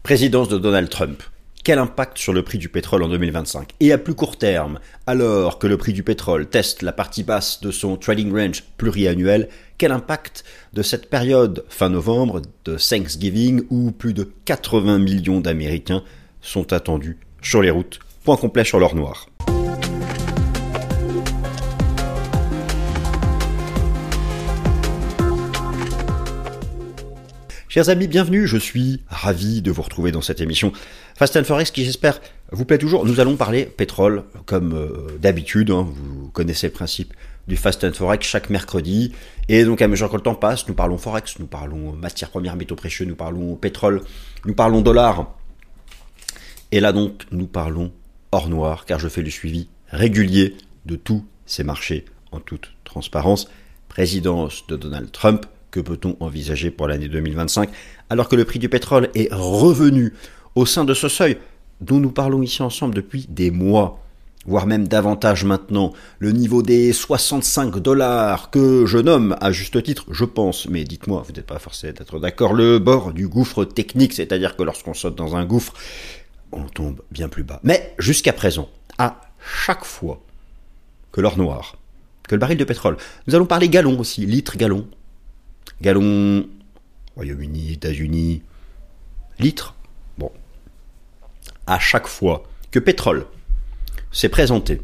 Présidence de Donald Trump. Quel impact sur le prix du pétrole en 2025 ? Et à plus court terme, alors que le prix du pétrole teste la partie basse de son trading range pluriannuel, quel impact de cette période fin novembre de Thanksgiving où plus de 80 millions d'Américains sont attendus sur les routes ? Point complet sur l'or noir. Chers amis, bienvenue, je suis ravi de vous retrouver dans cette émission Fast and Forex qui j'espère vous plaît toujours. Nous allons parler pétrole comme d'habitude, vous connaissez le principe du Fast and Forex chaque mercredi. Et donc à mesure que le temps passe, nous parlons Forex, nous parlons matières premières, métaux précieux, nous parlons pétrole, nous parlons dollars. Et là donc nous parlons or noir car je fais le suivi régulier de tous ces marchés en toute transparence. Présidence de Donald Trump. Que peut-on envisager pour l'année 2025 alors que le prix du pétrole est revenu au sein de ce seuil dont nous parlons ici ensemble depuis des mois, voire même davantage maintenant, le niveau des $65 que je nomme à juste titre, je pense, mais dites-moi, vous n'êtes pas forcé d'être d'accord, le bord du gouffre technique, c'est-à-dire que lorsqu'on saute dans un gouffre, on tombe bien plus bas. Mais jusqu'à présent, à chaque fois que l'or noir, que le baril de pétrole, nous allons parler gallons aussi, litres, gallons, gallons, Royaume-Uni, États-Unis, litres. Bon. À chaque fois que pétrole s'est présenté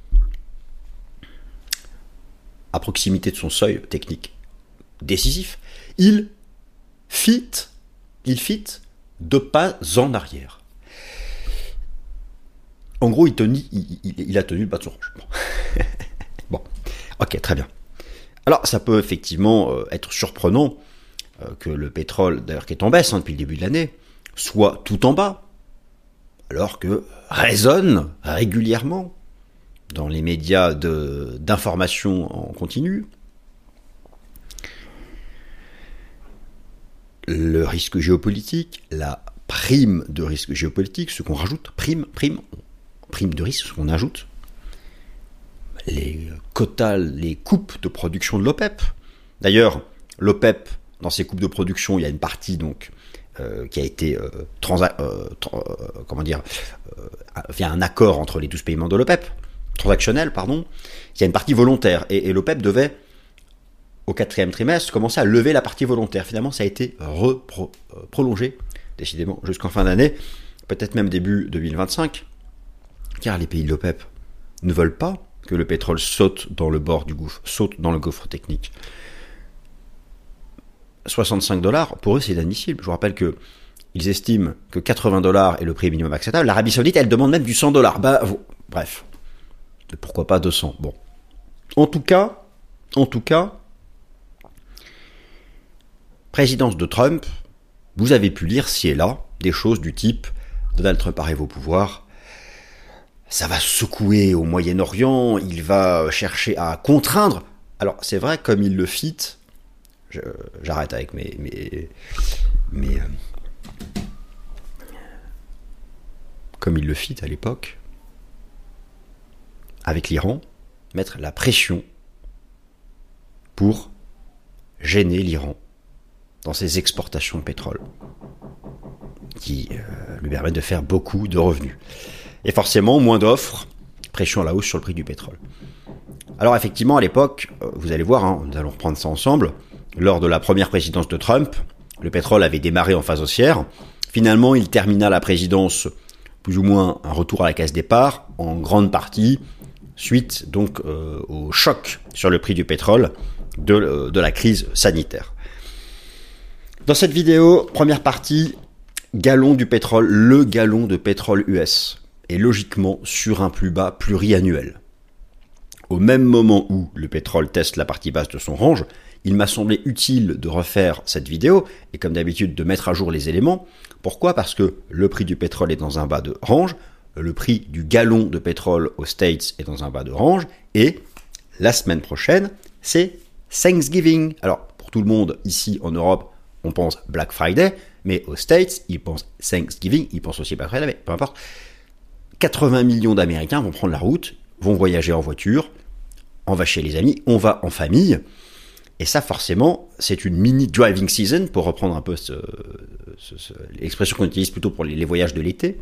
à proximité de son seuil technique décisif, il fit deux pas en arrière. En gros, il a tenu le bas de son range. Bon. Ok, très bien. Alors, ça peut effectivement être surprenant que le pétrole, d'ailleurs qui est en baisse depuis le début de l'année, soit tout en bas, alors que résonne régulièrement dans les médias d'information en continu le risque géopolitique, la prime de risque géopolitique, ce qu'on rajoute, prime de risque, ce qu'on ajoute, les quotas, les coupes de production de l'OPEP. D'ailleurs, l'OPEP, dans ses coupes de production, il y a une partie donc qui a été via un accord entre les 12 pays membres de l'OPEP, transactionnel, pardon, il y a une partie volontaire. Et l'OPEP devait, au 4e trimestre, commencer à lever la partie volontaire. Finalement, ça a été prolongé, décidément, jusqu'en fin d'année, peut-être même début 2025, car les pays de l'OPEP ne veulent pas que le pétrole saute dans le bord du gouffre, saute dans le gouffre technique. $65, pour eux, c'est inadmissible. Je vous rappelle que ils estiment que $80 est le prix minimum acceptable. L'Arabie Saoudite, elle demande même du $100. Bref. Pourquoi pas 200 ? Bon. En tout cas, présidence de Trump, vous avez pu lire ci et là des choses du type Donald Trump arrive au pouvoir, ça va secouer au Moyen-Orient, il va chercher à contraindre. Alors, c'est vrai, comme il le fit, j'arrête avec comme il le fit à l'époque, avec l'Iran, mettre la pression pour gêner l'Iran dans ses exportations de pétrole, qui lui permettent de faire beaucoup de revenus. Et forcément, moins d'offres, pression à la hausse sur le prix du pétrole. Alors effectivement, à l'époque, vous allez voir, nous allons reprendre ça ensemble, lors de la première présidence de Trump, le pétrole avait démarré en phase haussière. Finalement, il termina la présidence, plus ou moins un retour à la case départ, en grande partie, suite donc au choc sur le prix du pétrole de la crise sanitaire. Dans cette vidéo, première partie, gallon du pétrole, le gallon de pétrole US. Et logiquement sur un plus bas pluriannuel. Au même moment où le pétrole teste la partie basse de son range, il m'a semblé utile de refaire cette vidéo et comme d'habitude de mettre à jour les éléments. Pourquoi ? Parce que le prix du pétrole est dans un bas de range, le prix du gallon de pétrole aux States est dans un bas de range et la semaine prochaine, c'est Thanksgiving. Alors, pour tout le monde ici en Europe, on pense Black Friday, mais aux States, ils pensent Thanksgiving, ils pensent aussi Black Friday, mais peu importe. 80 millions d'Américains vont prendre la route, vont voyager en voiture, on va chez les amis, on va en famille, Et ça, forcément, c'est une mini driving season, pour reprendre un peu l'expression qu'on utilise plutôt pour les voyages de l'été.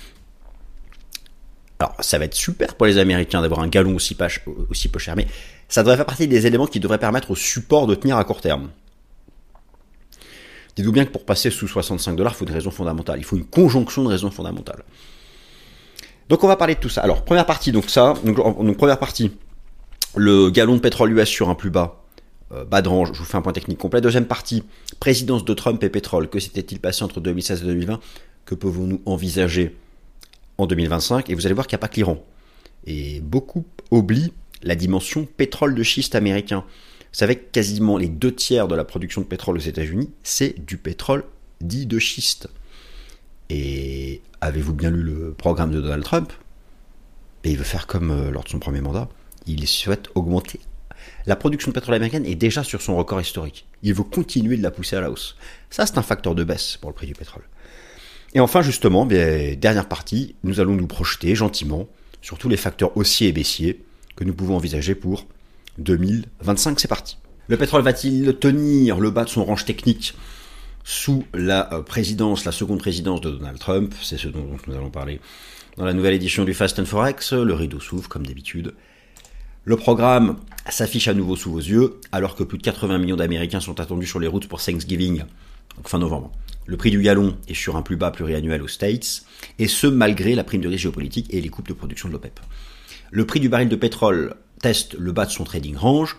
Alors, ça va être super pour les Américains d'avoir un gallon aussi peu cher, mais ça devrait faire partie des éléments qui devraient permettre au support de tenir à court terme. Dites-vous bien que pour passer sous $65, il faut une raison fondamentale. Il faut une conjonction de raisons fondamentales. Donc, on va parler de tout ça. Alors, première partie, donc première partie, le gallon de pétrole US sur un plus bas. Bas de range, je vous fais un point technique complet. Deuxième partie, présidence de Trump et pétrole. Que s'était-il passé entre 2016 et 2020 ? Que pouvons-nous envisager en 2025 ? Et vous allez voir qu'il n'y a pas que l'Iran. Et beaucoup oublient la dimension pétrole de schiste américain. Vous savez que quasiment les 2/3 de la production de pétrole aux États-Unis, c'est du pétrole dit de schiste. Et avez-vous bien lu le programme de Donald Trump ? Et il veut faire comme lors de son premier mandat. Il souhaite augmenter. La production de pétrole américaine est déjà sur son record historique. Il veut continuer de la pousser à la hausse. Ça, c'est un facteur de baisse pour le prix du pétrole. Et enfin, justement, dernière partie, nous allons nous projeter gentiment sur tous les facteurs haussiers et baissiers que nous pouvons envisager pour 2025. C'est parti. Le pétrole va-t-il tenir le bas de son range technique sous la seconde présidence de Donald Trump ? C'est ce dont nous allons parler dans la nouvelle édition du Fast and Forex. Le rideau s'ouvre comme d'habitude. Le programme s'affiche à nouveau sous vos yeux, alors que plus de 80 millions d'Américains sont attendus sur les routes pour Thanksgiving, donc fin novembre. Le prix du gallon est sur un plus bas pluriannuel aux States, et ce malgré la prime de risque géopolitique et les coupes de production de l'OPEP. Le prix du baril de pétrole teste le bas de son trading range,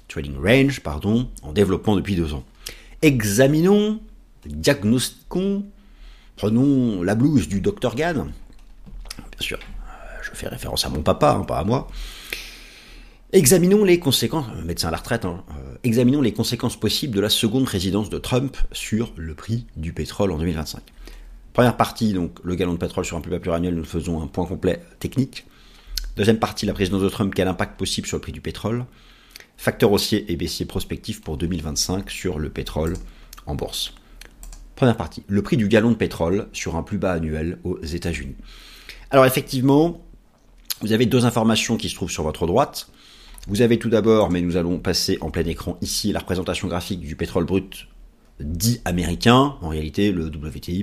en développement depuis 2 ans. Examinons, diagnostiquons, prenons la blouse du Dr Gann. Bien sûr, je fais référence à mon papa, pas à moi. Examinons les conséquences, médecin à la retraite, examinons les conséquences possibles de la seconde présidence de Trump sur le prix du pétrole en 2025. Première partie, donc le gallon de pétrole sur un plus bas pluriannuel, nous faisons un point complet technique. Deuxième partie, la présidence de Trump, quel impact possible sur le prix du pétrole ? Facteurs haussiers et baissiers prospectifs pour 2025 sur le pétrole en bourse. Première partie, le prix du gallon de pétrole sur un plus bas annuel aux États-Unis. Alors effectivement, vous avez 2 informations qui se trouvent sur votre droite. Vous avez tout d'abord, mais nous allons passer en plein écran ici, la représentation graphique du pétrole brut dit américain, en réalité le WTI,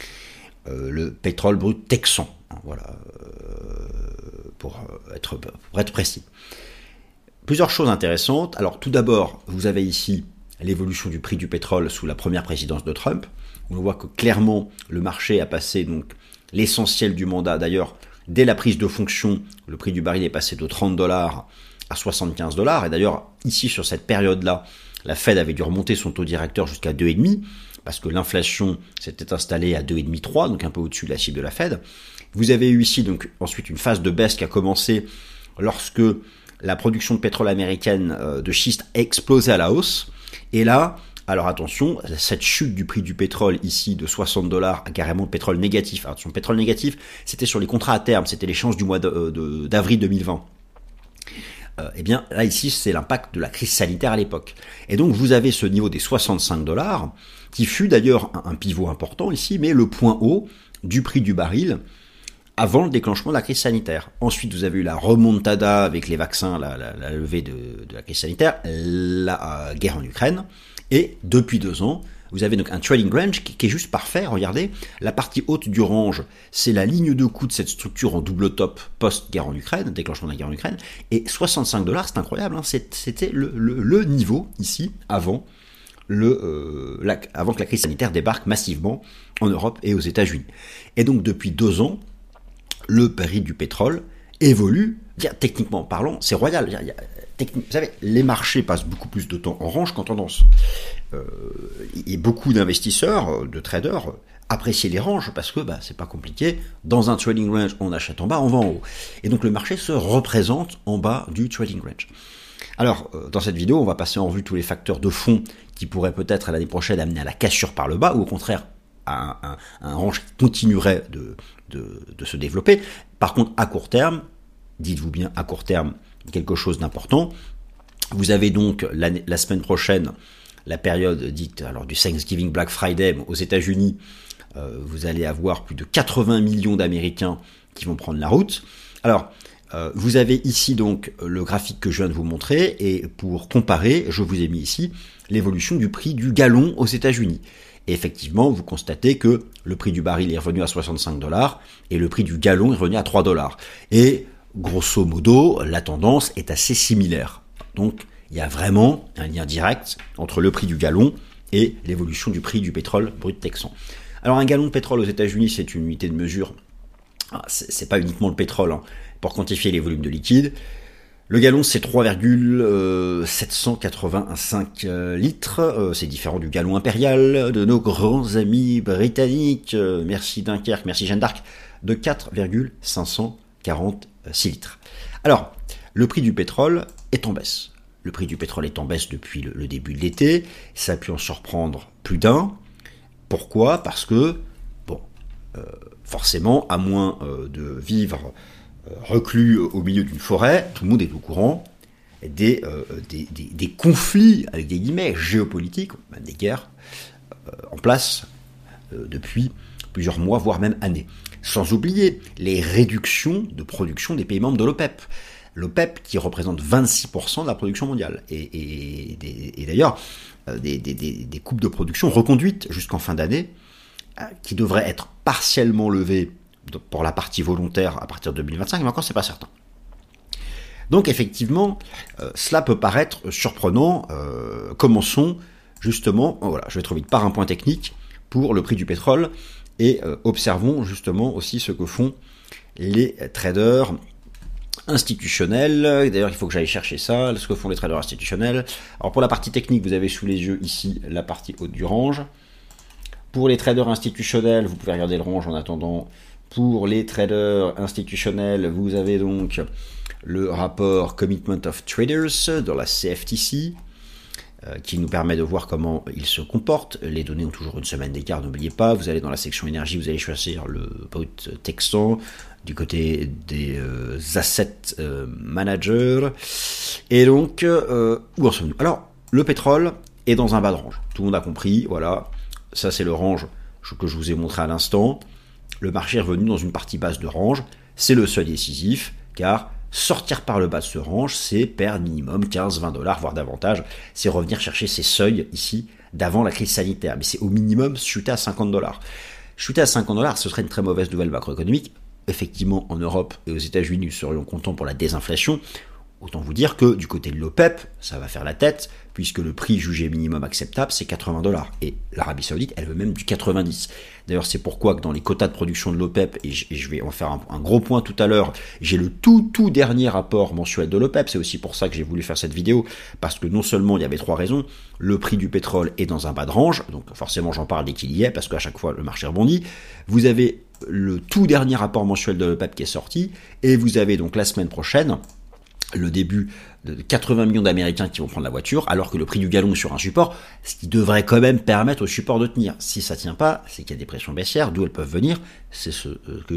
le pétrole brut texan, voilà, pour être précis. Plusieurs choses intéressantes. Alors tout d'abord, vous avez ici l'évolution du prix du pétrole sous la première présidence de Trump. On voit que clairement le marché a passé donc l'essentiel du mandat. D'ailleurs, dès la prise de fonction, le prix du baril est passé de $30 à $75. Et d'ailleurs, ici, sur cette période-là, la Fed avait dû remonter son taux directeur jusqu'à 2,5, parce que l'inflation s'était installée à 2,5-3, donc un peu au-dessus de la cible de la Fed. Vous avez eu ici, donc, ensuite, une phase de baisse qui a commencé lorsque la production de pétrole américaine de schiste a explosé à la hausse. Et là, alors attention, cette chute du prix du pétrole ici de $60 a carrément pétrole négatif. Alors, son pétrole négatif, c'était sur les contrats à terme, c'était l'échange du mois d'avril 2020. Eh bien, là, ici, c'est l'impact de la crise sanitaire à l'époque. Et donc, vous avez ce niveau des $65, qui fut d'ailleurs un pivot important ici, mais le point haut du prix du baril avant le déclenchement de la crise sanitaire. Ensuite, vous avez eu la remontada avec les vaccins, la levée de la crise sanitaire, la guerre en Ukraine, et depuis 2 ans, vous avez donc un trading range qui est juste parfait. Regardez, la partie haute du range, c'est la ligne de coût de cette structure en double top post-guerre en Ukraine, déclenchement de la guerre en Ukraine. Et $65, c'est incroyable, hein, c'était le niveau ici avant que la crise sanitaire débarque massivement en Europe et aux États-Unis. Et donc depuis 2 ans, le prix du pétrole évolue. Techniquement parlant, c'est royal. Vous savez, les marchés passent beaucoup plus de temps en range qu'en tendance. Et beaucoup d'investisseurs, de traders, apprécient les ranges parce que c'est pas compliqué. Dans un trading range, on achète en bas, on vend en haut. Et donc le marché se représente en bas du trading range. Alors, dans cette vidéo, on va passer en revue tous les facteurs de fond qui pourraient peut-être l'année prochaine amener à la cassure par le bas, ou au contraire à un range qui continuerait de se développer. Par contre, à court terme, dites-vous bien à court terme, quelque chose d'important. Vous avez donc la semaine prochaine la période dite alors du Thanksgiving Black Friday aux États-Unis. Vous allez avoir plus de 80 millions d'Américains qui vont prendre la route. Alors, Vous avez ici donc le graphique que je viens de vous montrer, et pour comparer, je vous ai mis ici l'évolution du prix du gallon aux États-Unis. Et effectivement, vous constatez que le prix du baril est revenu à 65 $ et le prix du gallon est revenu à 3 $. Et grosso modo, la tendance est assez similaire. Donc, il y a vraiment un lien direct entre le prix du gallon et l'évolution du prix du pétrole brut texan. Alors, un gallon de pétrole aux États-Unis, c'est une unité de mesure. C'est pas uniquement le pétrole, hein, pour quantifier les volumes de liquide. Le gallon, c'est 3,785 litres. C'est différent du gallon impérial de nos grands amis britanniques. Merci Dunkerque, merci Jeanne d'Arc, de 4,546 litres. Alors, le prix du pétrole est en baisse. Le prix du pétrole est en baisse depuis le début de l'été. Ça a pu en surprendre plus d'un. Pourquoi ? Parce que, forcément, à moins de vivre reclus au milieu d'une forêt, tout le monde est au courant des conflits, avec des guillemets, géopolitiques, même des guerres, en place depuis plusieurs mois, voire même années. Sans oublier les réductions de production des pays membres de l'OPEP. L'OPEP qui représente 26% de la production mondiale. Et d'ailleurs, des coupes de production reconduites jusqu'en fin d'année, qui devraient être partiellement levées pour la partie volontaire à partir de 2025, mais encore c'est pas certain. Donc effectivement, cela peut paraître surprenant. Commençons justement, je vais trop vite, par un point technique pour le prix du pétrole, et observons justement aussi ce que font les traders institutionnels. D'ailleurs, il faut que j'aille chercher ça, ce que font les traders institutionnels. Alors pour la partie technique, vous avez sous les yeux ici la partie haute du range. Pour les traders institutionnels, vous pouvez regarder le range en attendant. Pour les traders institutionnels, vous avez donc le rapport Commitment of Traders de la CFTC, qui nous permet de voir comment ils se comportent. Les données ont toujours une semaine d'écart, n'oubliez pas. Vous allez dans la section énergie, vous allez choisir le brut texan du côté des asset managers. Et donc, où en sommes-nous ? Alors, le pétrole est dans un bas de range. Tout le monde a compris, voilà. Ça, c'est le range que je vous ai montré à l'instant. Le marché est revenu dans une partie basse de range. C'est le seuil décisif, car sortir par le bas de ce range, c'est perdre minimum 15-20 $, voire davantage. C'est revenir chercher ces seuils ici d'avant la crise sanitaire. Mais c'est au minimum chuter à 50 $. Chuter à 50 $, ce serait une très mauvaise nouvelle macroéconomique. Effectivement, en Europe et aux États-Unis, nous serions contents pour la désinflation. Autant vous dire que du côté de l'OPEP, ça va faire la tête, puisque le prix jugé minimum acceptable, c'est 80 $. Et l'Arabie Saoudite, elle veut même du 90. D'ailleurs, c'est pourquoi que dans les quotas de production de l'OPEP, et je vais en faire un gros point tout à l'heure, j'ai le tout dernier rapport mensuel de l'OPEP. C'est aussi pour ça que j'ai voulu faire cette vidéo, parce que non seulement il y avait 3 raisons, le prix du pétrole est dans un bas de range, donc forcément j'en parle dès qu'il y est, parce qu'à chaque fois le marché rebondit. Vous avez le tout dernier rapport mensuel de l'OPEP qui est sorti, et vous avez donc la semaine prochaine le début de 80 millions d'Américains qui vont prendre la voiture, alors que le prix du gallon est sur un support, ce qui devrait quand même permettre au support de tenir. Si ça tient pas, c'est qu'il y a des pressions baissières, d'où elles peuvent venir. C'est ce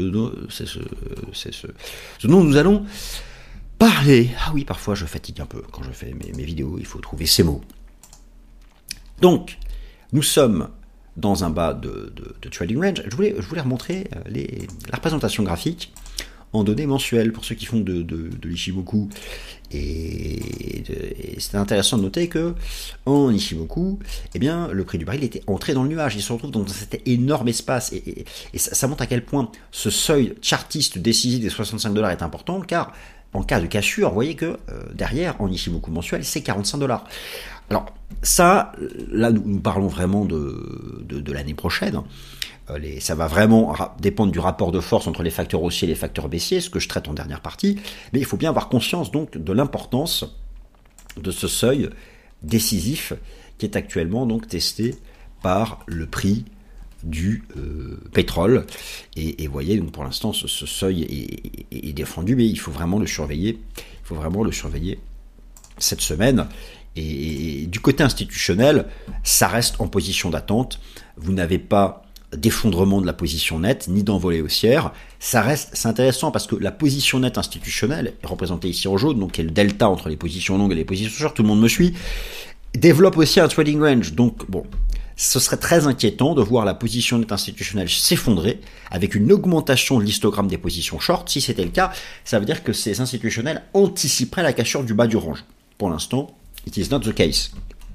dont nous allons parler. Ah oui, parfois je fatigue un peu quand je fais mes vidéos, il faut trouver ces mots. Donc, nous sommes dans un bas de trading range. Je voulais remontrer la représentation graphique en données mensuelles pour ceux qui font de l'Ichimoku. Et c'est intéressant de noter que en Ichimoku, eh bien, le prix du baril était entré dans le nuage. Il se retrouve dans cet énorme espace. Et ça montre à quel point ce seuil chartiste décisif des 65 $ est important, car en cas de cassure, vous voyez que derrière, en Ichimoku mensuel, c'est 45 $. Alors, ça, là, nous parlons vraiment de l'année prochaine. Ça va vraiment dépendre du rapport de force entre les facteurs haussiers et les facteurs baissiers, ce que je traite en dernière partie, mais il faut bien avoir conscience donc de l'importance de ce seuil décisif qui est actuellement donc testé par le prix du pétrole. Et vous voyez, donc pour l'instant, ce seuil est défendu, mais il faut vraiment le surveiller. Il faut vraiment le surveiller cette semaine. Et du côté institutionnel, ça reste en position d'attente. Vous n'avez pas d'effondrement de la position nette, ni d'envolée haussière. C'est intéressant parce que la position nette institutionnelle, représentée ici en jaune, donc qui est le delta entre les positions longues et les positions short, tout le monde me suit, développe aussi un trading range. Donc bon, ce serait très inquiétant de voir la position nette institutionnelle s'effondrer avec une augmentation de l'histogramme des positions short. Si c'était le cas, ça veut dire que ces institutionnels anticiperaient la cassure du bas du range. Pour l'instant, it is not the case.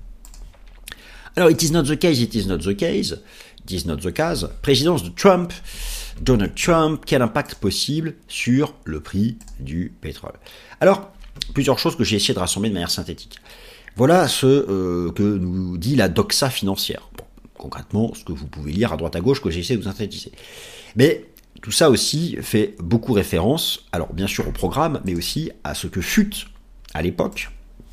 Alors, it is not the case, it is not the case, it is not the case. Présidence de Trump, Donald Trump, quel impact possible sur le prix du pétrole? Alors, plusieurs choses que j'ai essayé de rassembler de manière synthétique. Voilà ce que nous dit la doxa financière. Bon, concrètement, ce que vous pouvez lire à droite à gauche que j'ai essayé de vous synthétiser. Mais tout ça aussi fait beaucoup référence, alors bien sûr au programme, mais aussi à ce que fut, à l'époque,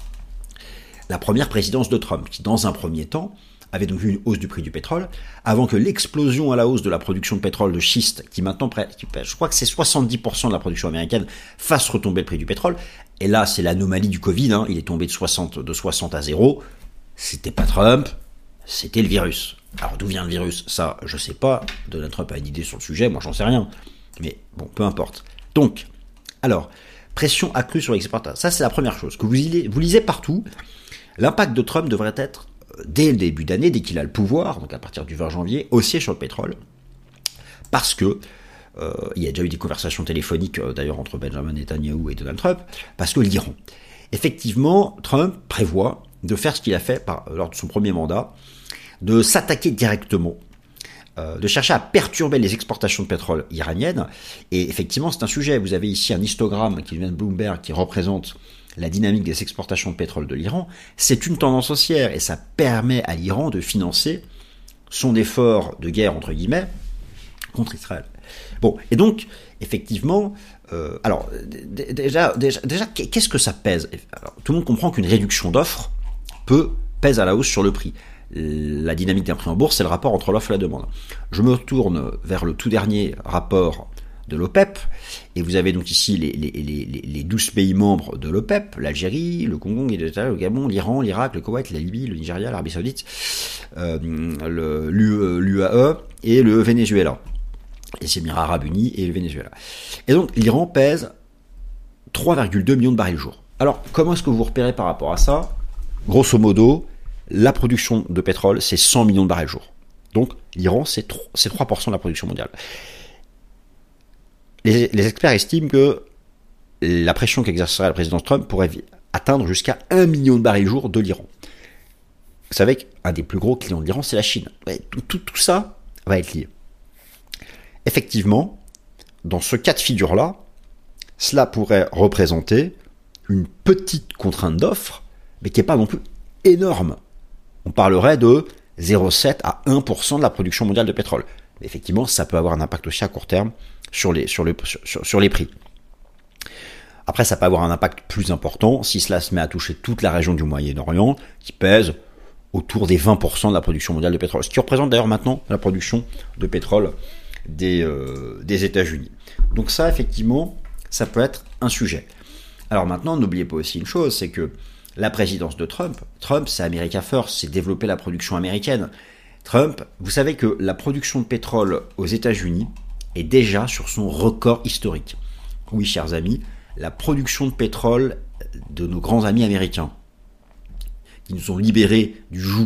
la première présidence de Trump, qui dans un premier temps avait donc vu une hausse du prix du pétrole, avant que l'explosion à la hausse de la production de pétrole de schiste, qui maintenant, je crois que c'est 70% de la production américaine, fasse retomber le prix du pétrole. Et là, c'est l'anomalie du Covid, il est tombé de 60 à 0. C'était pas Trump, c'était le virus. Alors d'où vient le virus? Ça, je sais pas. Donald Trump a une idée sur le sujet, moi j'en sais rien. Mais bon, peu importe. Donc, alors, pression accrue sur l'exportation. Ça, c'est la première chose. Que vous lisez partout. L'impact de Trump devrait être, dès le début d'année, dès qu'il a le pouvoir, donc à partir du 20 janvier, haussier sur le pétrole. Parce que il y a déjà eu des conversations téléphoniques, d'ailleurs, entre Benjamin Netanyahu et Donald Trump, parce que l'Iran. Effectivement, Trump prévoit de faire ce qu'il a fait lors de son premier mandat, de s'attaquer directement, de chercher à perturber les exportations de pétrole iraniennes. Et effectivement, c'est un sujet. Vous avez ici un histogramme qui vient de Bloomberg qui représente la dynamique des exportations de pétrole de l'Iran. C'est une tendance haussière et ça permet à l'Iran de financer son effort de guerre, entre guillemets, contre Israël. Bon, et donc, effectivement, alors, déjà, qu'est-ce que ça pèse? Alors, tout le monde comprend qu'une réduction d'offres pèse à la hausse sur le prix. La dynamique d'un prix en bourse, c'est le rapport entre l'offre et la demande. Je me retourne vers le tout dernier rapport de l'OPEP, et vous avez donc ici les 12 pays membres de l'OPEP, l'Algérie, le Congo, le Gabon, l'Iran, l'Irak, le Koweït, la Libye, le Nigeria, l'Arabie Saoudite, l'UAE et le Venezuela. Les Émirats Arabes Unis et le Venezuela. Et donc, l'Iran pèse 3,2 millions de barils jour. Alors, comment est-ce que vous repérez par rapport à ça? Grosso modo, la production de pétrole, c'est 100 millions de barils jour. Donc, l'Iran, c'est 3% de la production mondiale. Les experts estiment que la pression qu'exercerait la présidence Trump pourrait atteindre jusqu'à 1 million de barils jour de l'Iran. Vous savez qu'un des plus gros clients de l'Iran, c'est la Chine. Tout ça va être lié. Effectivement, dans ce cas de figure-là, cela pourrait représenter une petite contrainte d'offre, mais qui n'est pas non plus énorme. On parlerait de 0,7 à 1% de la production mondiale de pétrole. Mais effectivement, ça peut avoir un impact aussi à court terme sur les prix. Après, ça peut avoir un impact plus important si cela se met à toucher toute la région du Moyen-Orient, qui pèse autour des 20% de la production mondiale de pétrole. Ce qui représente d'ailleurs maintenant la production de pétrole des États-Unis. Donc ça, effectivement, ça peut être un sujet. Alors maintenant, n'oubliez pas aussi une chose, c'est que la présidence de Trump, c'est America First, c'est développer la production américaine. Trump, vous savez que la production de pétrole aux États-Unis est déjà sur son record historique. Oui, chers amis, la production de pétrole de nos grands amis américains, qui nous ont libérés du joug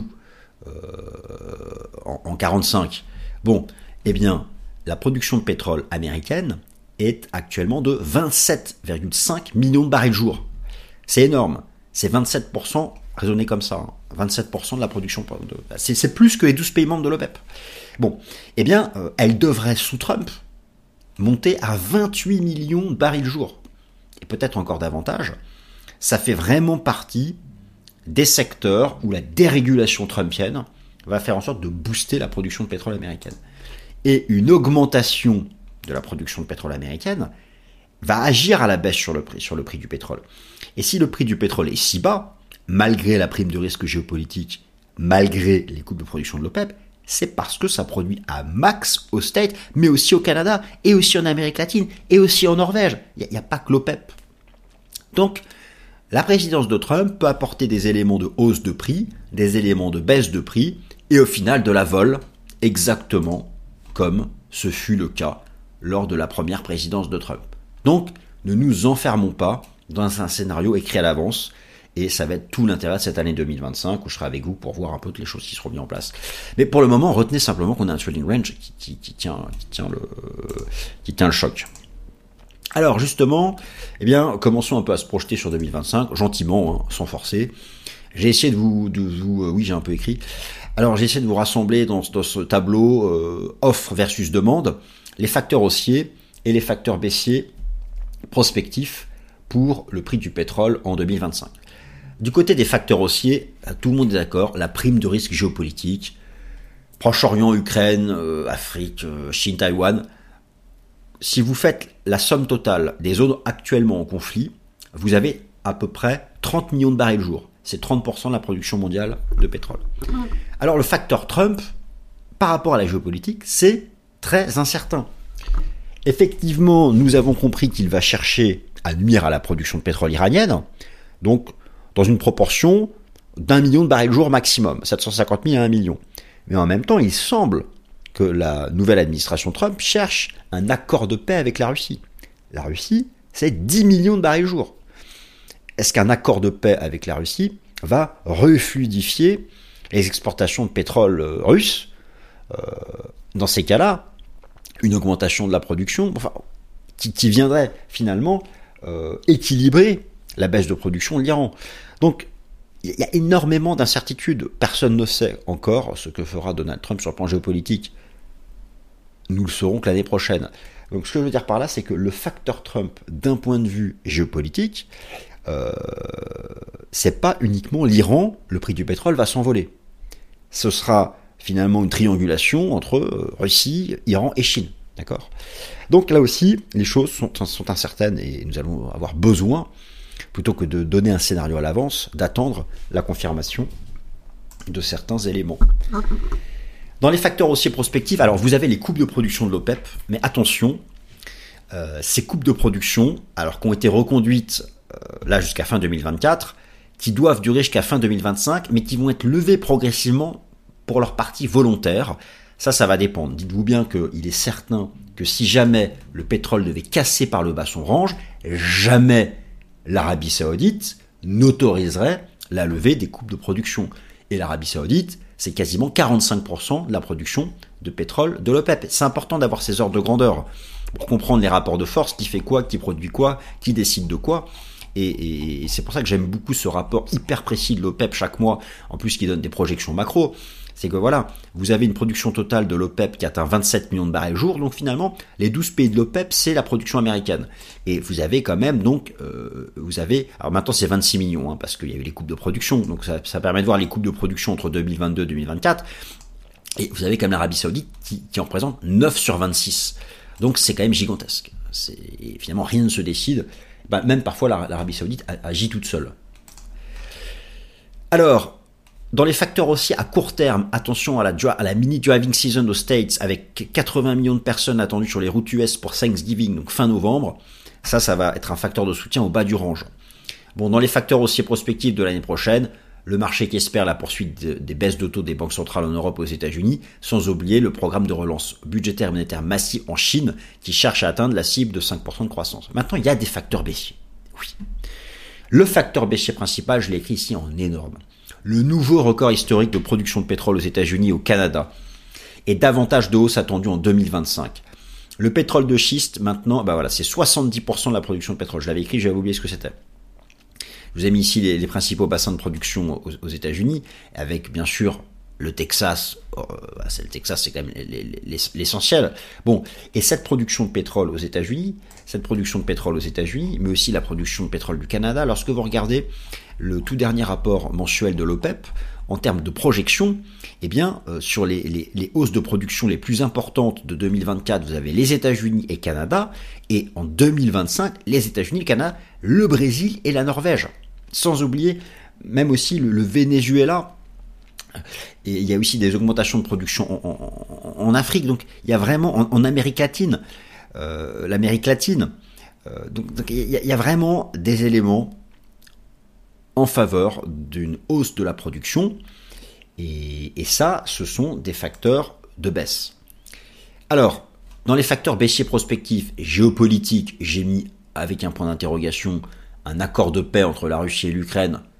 en 1945. Bon, eh bien, la production de pétrole américaine est actuellement de 27,5 millions de barils jour. C'est énorme. C'est 27%, raisonné comme ça, 27% de la production. C'est plus que les 12 pays membres de l'OPEP. Bon, eh bien, elle devrait, sous Trump, monter à 28 millions de barils jour. Et peut-être encore davantage. Ça fait vraiment partie des secteurs où la dérégulation trumpienne va faire en sorte de booster la production de pétrole américaine. Et une augmentation de la production de pétrole américaine va agir à la baisse sur le prix du pétrole. Et si le prix du pétrole est si bas, malgré la prime de risque géopolitique, malgré les coûts de production de l'OPEP, c'est parce que ça produit à max aux States, mais aussi au Canada, et aussi en Amérique latine, et aussi en Norvège. Il n'y a pas que l'OPEP. Donc, la présidence de Trump peut apporter des éléments de hausse de prix, des éléments de baisse de prix, et au final de la vol, exactement comme ce fut le cas lors de la première présidence de Trump. Donc, ne nous enfermons pas dans un scénario écrit à l'avance Et ça va être tout l'intérêt de cette année 2025 où je serai avec vous pour voir un peu toutes les choses qui seront mises en place. Mais pour le moment, retenez simplement qu'on a un trading range qui tient le choc. Alors justement, eh bien, commençons un peu à se projeter sur 2025, gentiment, hein, sans forcer. J'ai essayé de vous, oui, j'ai un peu écrit. Alors j'ai essayé de vous rassembler dans ce tableau offre versus demande, les facteurs haussiers et les facteurs baissiers prospectifs pour le prix du pétrole en 2025. Du côté des facteurs haussiers, tout le monde est d'accord, la prime de risque géopolitique, Proche-Orient, Ukraine, Afrique, Chine, Taïwan. Si vous faites la somme totale des zones actuellement en conflit, vous avez à peu près 30 millions de barils jour. C'est 30% de la production mondiale de pétrole. Alors le facteur Trump, par rapport à la géopolitique, c'est très incertain. Effectivement, nous avons compris qu'il va chercher à nuire à la production de pétrole iranienne, donc dans une proportion d'1 million de barils jour maximum, 750 000 à 1 million. Mais en même temps, il semble que la nouvelle administration Trump cherche un accord de paix avec la Russie. La Russie, c'est 10 millions de barils jour. Est-ce qu'un accord de paix avec la Russie va refluidifier les exportations de pétrole russe? Dans ces cas-là, une augmentation de la production, qui viendrait finalement équilibrer la baisse de production de l'Iran. Donc, il y a énormément d'incertitudes. Personne ne sait encore ce que fera Donald Trump sur le plan géopolitique. Nous le saurons que l'année prochaine. Donc, ce que je veux dire par là, c'est que le facteur Trump, d'un point de vue géopolitique, c'est pas uniquement l'Iran, le prix du pétrole va s'envoler. Ce sera finalement une triangulation entre Russie, Iran et Chine. D'accord ? Donc là aussi, les choses sont incertaines et nous allons avoir besoin, plutôt que de donner un scénario à l'avance, d'attendre la confirmation de certains éléments. Dans les facteurs haussiers prospectifs, alors vous avez les coupes de production de l'OPEP, mais attention, ces coupes de production, alors qui ont été reconduites là jusqu'à fin 2024, qui doivent durer jusqu'à fin 2025, mais qui vont être levées progressivement pour leur partie volontaire. Ça va dépendre. Dites-vous bien qu'il est certain que si jamais le pétrole devait casser par le bas son range, jamais l'Arabie Saoudite n'autoriserait la levée des coupes de production. Et l'Arabie Saoudite, c'est quasiment 45% de la production de pétrole de l'OPEP. C'est important d'avoir ces ordres de grandeur pour comprendre les rapports de force, qui fait quoi, qui produit quoi, qui décide de quoi. Et c'est pour ça que j'aime beaucoup ce rapport hyper précis de l'OPEP chaque mois, en plus qui donne des projections macro. C'est que voilà, vous avez une production totale de l'OPEP qui atteint 27 millions de barils jour, donc finalement, les 12 pays de l'OPEP, c'est la production américaine. Et vous avez quand même, donc, alors maintenant c'est 26 millions, hein, parce qu'il y a eu les coupes de production, donc ça permet de voir les coupes de production entre 2022 et 2024, et vous avez quand même l'Arabie Saoudite qui en représente 9 sur 26. Donc c'est quand même gigantesque. Et finalement, rien ne se décide. Même parfois, l'Arabie Saoudite agit toute seule. Alors, dans les facteurs aussi à court terme, attention à la mini driving season aux States avec 80 millions de personnes attendues sur les routes US pour Thanksgiving, donc fin novembre. Ça va être un facteur de soutien au bas du range. Bon, dans les facteurs haussiers prospectifs de l'année prochaine, le marché qui espère la poursuite des baisses de taux des banques centrales en Europe et aux États-Unis, sans oublier le programme de relance budgétaire et monétaire massif en Chine qui cherche à atteindre la cible de 5% de croissance. Maintenant, il y a des facteurs baissiers. Oui. Le facteur baissier principal, je l'ai écrit ici en énorme. Le nouveau record historique de production de pétrole aux États-Unis et au Canada et davantage de hausse attendue en 2025. Le pétrole de schiste, maintenant, c'est 70% de la production de pétrole. Je l'avais écrit, j'avais oublié ce que c'était. Je vous ai mis ici les principaux bassins de production aux États-Unis, avec bien sûr le Texas. Le Texas, c'est quand même l'essentiel. Bon, et cette production de pétrole aux États-Unis, mais aussi la production de pétrole du Canada, lorsque vous regardez le tout dernier rapport mensuel de l'OPEP, en termes de projection, sur les hausses de production les plus importantes de 2024, vous avez les États-Unis et Canada, et en 2025, les États-Unis, le Canada, le Brésil et la Norvège. Sans oublier même aussi le Venezuela. Et il y a aussi des augmentations de production en Afrique. Donc il y a vraiment en Amérique latine, l'Amérique latine. Donc il y a vraiment des éléments en faveur d'une hausse de la production. Et ça, ce sont des facteurs de baisse. Alors, dans les facteurs baissiers prospectifs géopolitiques, j'ai mis avec un point d'interrogation un accord de paix entre la Russie et l'Ukraine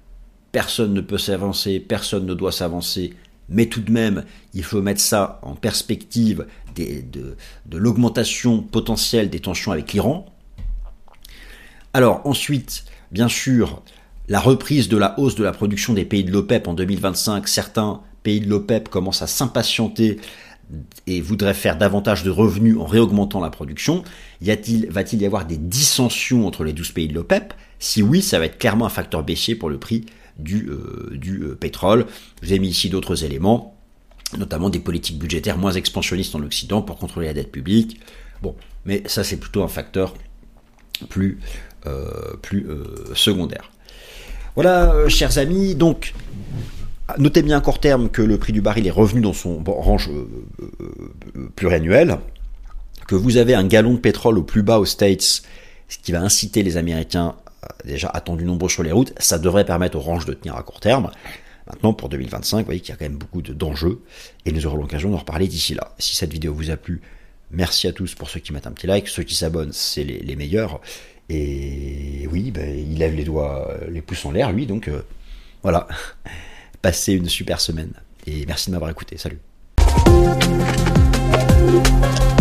personne ne peut s'avancer, personne ne doit s'avancer, mais tout de même, il faut mettre ça en perspective de l'augmentation potentielle des tensions avec l'Iran. Alors ensuite, bien sûr, la reprise de la hausse de la production des pays de l'OPEP en 2025, certains pays de l'OPEP commencent à s'impatienter et voudraient faire davantage de revenus en réaugmentant la production. Va-t-il y avoir des dissensions entre les 12 pays de l'OPEP? Si oui, ça va être clairement un facteur baissier pour le prix du pétrole. Je vous ai mis ici d'autres éléments, notamment des politiques budgétaires moins expansionnistes en Occident pour contrôler la dette publique. Bon, mais ça c'est plutôt un facteur plus secondaire. Voilà, chers amis, donc notez bien à court terme que le prix du baril est revenu dans son range pluriannuel, que vous avez un gallon de pétrole au plus bas aux States, ce qui va inciter les Américains déjà attendus nombreux sur les routes. Ça devrait permettre aux ranges de tenir à court terme. Maintenant, pour 2025, vous voyez qu'il y a quand même beaucoup d'enjeux, et nous aurons l'occasion d'en reparler d'ici là. Si cette vidéo vous a plu, merci à tous pour ceux qui mettent un petit like, ceux qui s'abonnent, c'est les meilleurs. Et oui, il lève les pouces en l'air, lui, donc voilà. Passez une super semaine, et merci de m'avoir écouté, salut.